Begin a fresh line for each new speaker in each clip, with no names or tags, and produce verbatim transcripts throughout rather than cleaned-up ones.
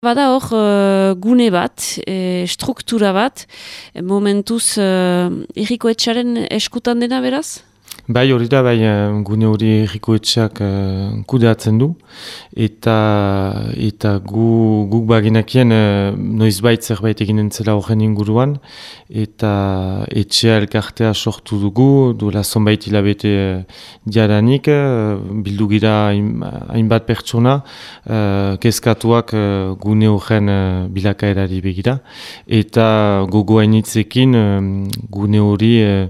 Bada hor uh, gune bat, e, struktura bat, e, momentuz uh, Herriko Etxearen eskutan dena beraz?
Bai, hori da, bai, gune hori Herriko Etxeak uh, kudeatzen du, eta eta gu, guk baginakien uh, noizbait zerbait eginen zela horren inguruan, eta etxea elkartea sortu dugu, duela zonbait hilabete uh, diadanik, uh, bildu gira hainbat pertsona, uh, kezkatuak uh, gune horren uh, bilakaerari begira, eta gogo hainitzekin uh, gune hori uh,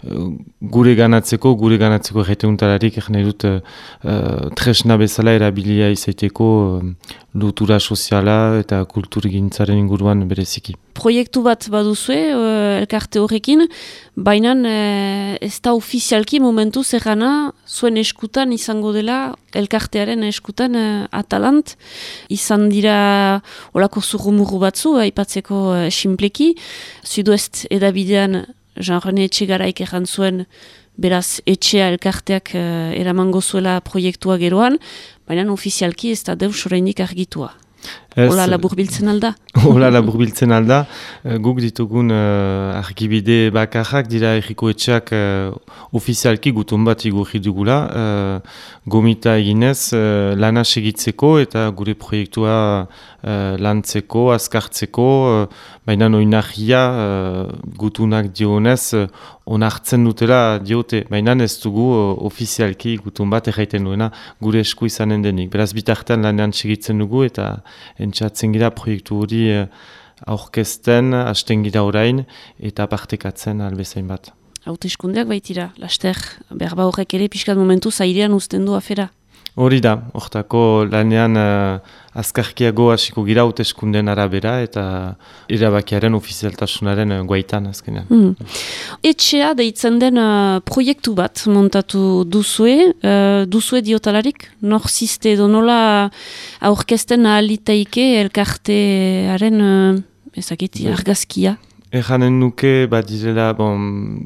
gure ganatzeko, gure ganatzeko erreteuntararik, egin nahi dut uh, tresna bezala erabilia izaiteko uh, lotura soziala eta kulturgintzaren inguruan bereziki.
Proiektu bat baduzue, uh, elkarte horrekin, baina uh, ez da ofizialki momentu zerrana zuen eskutan izango dela, elkartearen eskutan uh, atalant, izan dira olako zurrumurru batzu, aipatzeko uh, simpleki, Sudoest edabidean Jean-René Etxegaraik erran zuen beraz etxea elkarteak uh, eramango zuela proiektua geroan, baina ofizialki ez da deus oraindik argitua. Hola labur biltzen alda?
Hola labur biltzen alda. Guk ditugun uh, argibide bakarrak dira Herriko Etxeak uh, ofizialki gutun bat igurri dugula. Uh, gomita eginez uh, lana segitzeko eta gure proiektua uh, lantzeko, azkartzeko, uh, baina oinarria uh, gutunak dionez uh, onartzen dutela diote. Baina ez dugu uh, ofizialki gutun bat erraiten duena gure esku izanen denik. Beraz bitartean lanean segitzen dugu eta entzatzen gira proiektu hori uh, aurkezten, hasten gira orain eta partekatzen albezain bat.
Hauteskundeak baitira, laster, berba horrek ere pixkat momentu zairean uzten du afera.
Hori da, hortako lanean uh, azkarkiago hasiko gira hauteskunden arabera eta erabakiaren ofizialtasunaren uh, guaitan azkenean.
Mm. Etxea deitzen den uh, proiektu bat montatu duzue, uh, duzue diotalarik, nor ziste edo nola aurkezten ahalitaike elkartearen uh, ezakit, argazkia?
Erranen nuke bat direla bon,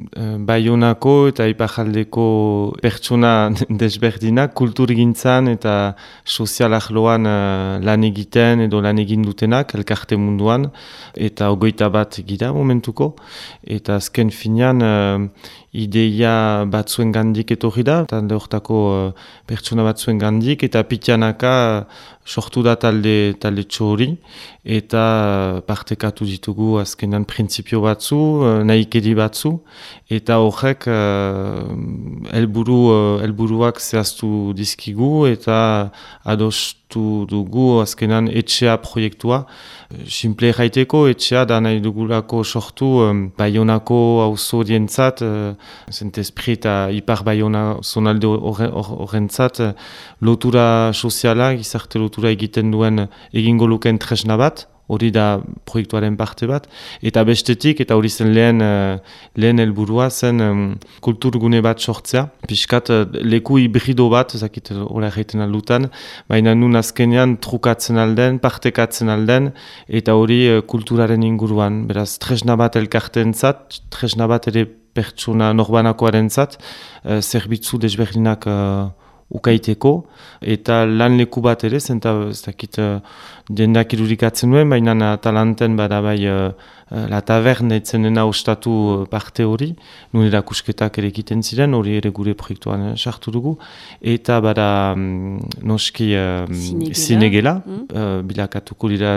Baionako eta Iparraldeko pertsona desberdinak kulturgintzan eta sozial arloan uh, lan egiten edo lan egin dutenak elkarte munduan eta ogoita bat gira momentuko eta azken finean uh, ideia batzuen gandik etorri da, talde hortako uh, pertsona batzuen gandik eta pitianaka uh, sortu da talde, talde txori eta uh, partekatu ditugu azkenan printzipio batzu, uh, nahikeri batzu eta horrek uh, elburu, uh, elburuak zehaztu dizkigu eta adostu dugu azkenan etxea proiektua. Simple erraiteko, etxea da nahi dugulako sortu um, Baionako auzo dientzat, uh, Saint-Esprit eta Ipar Baiona zonalde horrentzat uh, lotura soziala, gizarte lotura egiten duen egingo luken tresna bat, hori da proiektuaren parte bat, eta bestetik, eta hori zen lehen, uh, lehen helburua zen um, kulturgune bat sortzea, pixkat uh, leku hibrido bat, zakit hori egiten aldutan, baina nun azkenean trukatzen alden, partekatzen alden, eta hori uh, kulturaren inguruan, beraz tresna bat elkartentzat, tresna bat ere pertsona norbanakoaren zat, uh, zerbitzu desberdinak uh, ukaiteko, eta lan leku bat ere, zenta ez dakit uh, jendak irudikatzen duen, baina talanten bada bai uh, la taverne etzenena ostatu parte hori, nun erakusketak ere egiten ziren, hori ere gure proiektuan sartu dugu, eta bada um, noski uh, zinegela, mm. uh, bilakatuko dira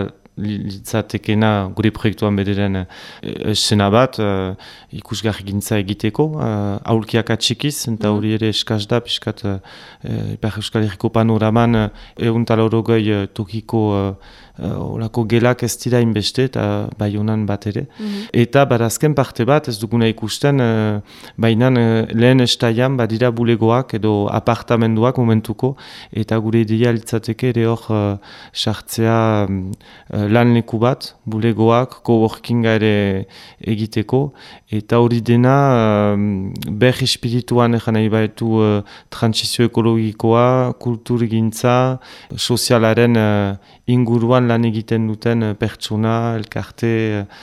litzatekena gure proiektuan bederen esena bat, uh, ikusgarri gintza egiteko, uh, aulkiak atxikiz, eta hori ere eskaz da, piskat uh, Ipar Euskal Herriko panoraman uh, egun talorogoi uh, tokiko uh, olako gelak ez dira inbeste, eta Baionan bat ere. Mm-hmm. Eta barazken parte bat, ez duguna ikusten, uh, baina uh, lehen estaian badira bulegoak edo apartamenduak momentuko, eta gure ideia litzateke ere hor sartzea uh, lan leku bat, bulegoak, coworkinga ere egiteko, eta hori dena uh, ber espirituan egan nahi baitu uh, transizio ekologikoa, kulturgintza, sozialaren uh, inguruan lan egiten duten uh, pertsona, elkarte, uh,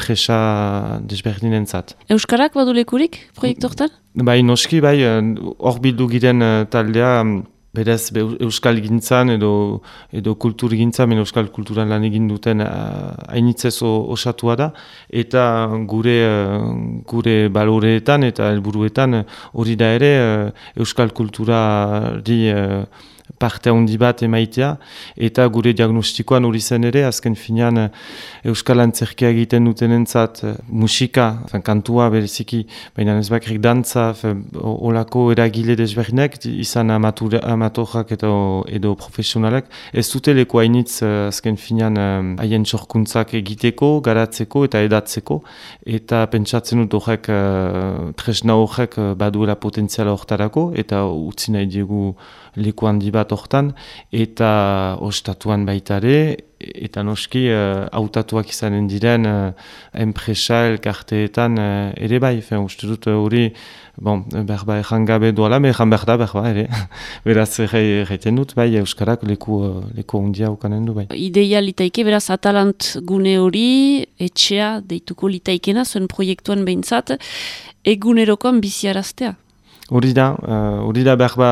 enpresa desberdinentzat.
Euskarak badu lekurik proiektu hortan?
Bai, noski, bai, hor bildu giren uh, taldea, Berez, be, euskal gintzan edo, edo kultur gintzan, men euskal kulturan lan egin duten hainitzez uh, osatua da, eta gure, uh, gure baloreetan eta helburuetan hori da ere uh, euskal kulturari uh, parte handi bat emaitea, eta gure diagnostikoan hori zen ere, azken finean euskal antzerkia egiten dutenentzat musika, fen, kantua bereziki, baina ez bakrik dantza, olako eragile desberdinak, izan amatorrak edo, edo profesionalak, ez dute leku hainitz azken finean haien sorkuntzak egiteko, garatzeko eta edatzeko, eta pentsatzen dut horrek, tresna horrek baduela potentziala hortarako, eta utzi nahi diegu leku handi bat hortan, eta ostatuan baitare, eta noski hautatuak uh, izanen diren uh, enpresa elkarteetan uh, ere bai. Fen, uste dut hori, bon, berba erran gabe duela, me erran behar da berba ere. Beraz, erraiten dut, bai, euskarak leku, uh, leku hundia ukanen du bai.
Ideia litaike, beraz, Atalant gune hori, etxea, deituko litaikena, zuen proiektuan behintzat, egunerokoan biziaraztea.
Hori da, hori uh, da berba,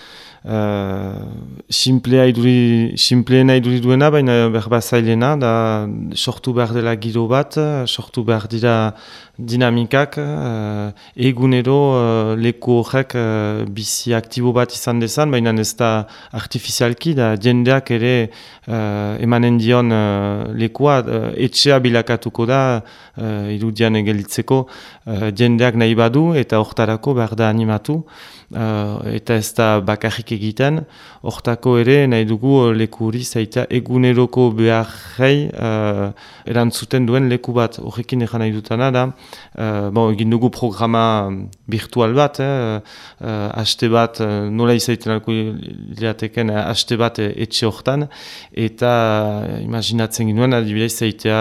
Uh, simplea iduri, simpleena iduri duena, baina berba zailena, da sortu behar dela giro bat, sortu behar dira dinamikak, uh, egunero uh, leku horrek uh, bizi aktibo bat izan dezan, baina ez da artifizialki, da jendeak ere uh, emanen dion uh, lekua, uh, etxea bilakatuko da, uh, irudian egelitzeko, uh, jendeak nahi badu eta hortarako behar da animatu. Uh, eta ez da bakarrik egiten, hortako ere nahi dugu leku hori zaita eguneroko beharrei uh, erantzuten duen leku bat. Horrekin egan nahi dutana da, uh, bon, egin dugu programa virtual bat, eh, uh, haste bat, uh, nola izaiten alko liateken, uh, haste bat uh, etxe hortan, eta uh, imaginatzen ginoen, adibidez zaitea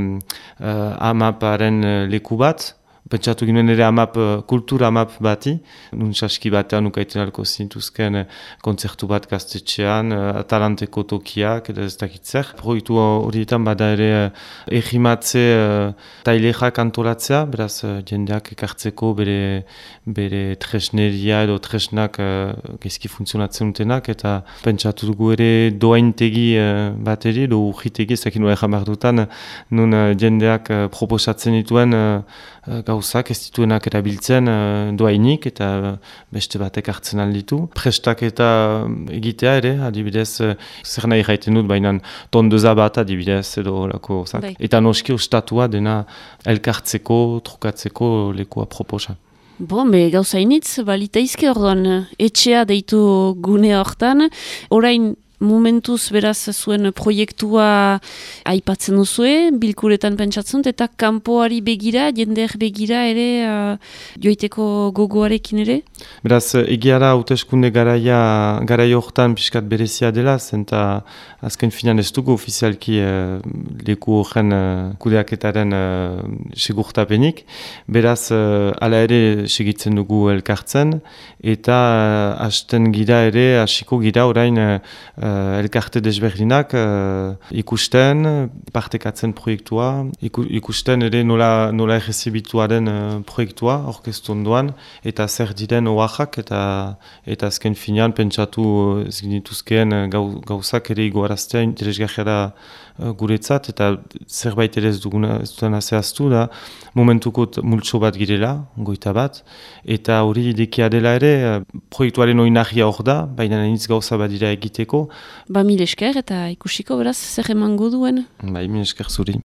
uh, amaparen uh, leku bat, pentsatu ginen ere amap, kultura amap bati, nun saski batean ukaiten alko zintuzken kontzertu bat gaztetxean, Atalanteko tokiak, edo ez dakitzer. Proiektu horietan bada ere egimatze tailexak antolatzea, beraz jendeak ekartzeko bere, bere tresneria edo tresnak gezki funtzionatzen dutenak, eta pentsatu dugu ere doaintegi bat ere, edo urritegi, ez dakin noa egin dutan, nun jendeak proposatzen dituen gauzak ez dituenak erabiltzen uh, doainik eta beste batek hartzen alditu. Prestak eta egitea ere, adibidez, uh, zer nahi gaiten dut, baina tondeza bat adibidez edo lako zak. Eta noski ostatua dena elkartzeko, trukatzeko lekua proposa.
Bon, be gauzainitz, balitaizke orduan, etxea deitu gune hortan, orain momentuz beraz zuen proiektua aipatzen duzue, bilkuretan pentsatzen dut, eta kanpoari begira, jendeak begira ere uh, joiteko gogoarekin ere?
Beraz, egiara hauteskunde garaia, garaia hortan pixkat berezia dela, zenta azken finan ez dugu ofizialki uh, leku horren uh, kudeaketaren uh, segurtapenik. Beraz, uh, ala ere segitzen dugu elkartzen, eta uh, hasten gira ere, hasiko gira orain uh, Uh, elkarte desberdinak uh, ikusten, partekatzen proiektua, iku, ikusten ere nola, nola errezibituaren uh, proiektua, orkestu ondoan, eta zer diren oaxak, eta, eta azken finean pentsatu ez ginituzkeen gau, gauzak ere igoaraztea interesgarria da uh, guretzat, eta zerbait ere ez duguna ez dutena zehaztu da, momentuko multso bat girela, goita bat, eta hori idekia dela ere, uh, proiektuaren oinarria hor da, baina nintz gauza bat dira egiteko.
Ba, mil esker eta ikusiko beraz zer emango duen.
Bai, mil esker zuri.